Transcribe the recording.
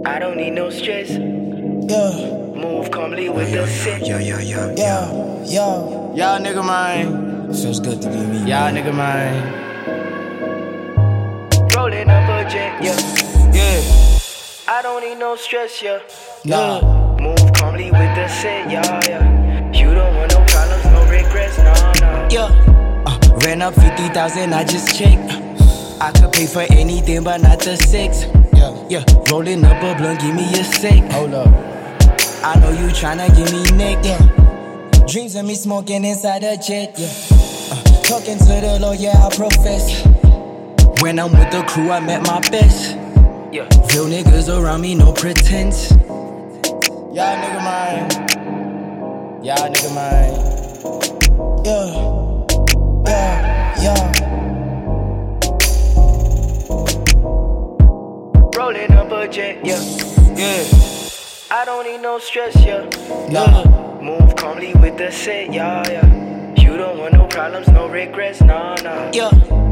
I don't need no stress. Yeah. Move calmly with the set. Yeah. Y'all nigga mine. Feels good to be me. Y'all nigga mine. Rolling up a jet, yeah. Yeah. I don't need no stress, yeah. Nah. Move calmly with the set, yeah. You don't want no problems, no regrets, nah. Yeah. Ran up 50,000, I just checked. I could pay for anything, but not the sex. Yeah. Rolling up a blunt, give me a sec. Hold up. I know you tryna give me neck. Yeah. Dreams of me smoking inside a jet. Yeah. Talking to the lawyer, I profess. When I'm with the crew, I'm at my best. Yeah. Real niggas around me, no pretense. Y'all nigga mine. Y'all nigga mine. Yeah. Rolling up a jet, yeah. I don't need no stress, yeah. Nah. Move calmly with the set, yeah. You don't want no problems, no regrets, nah. Yeah.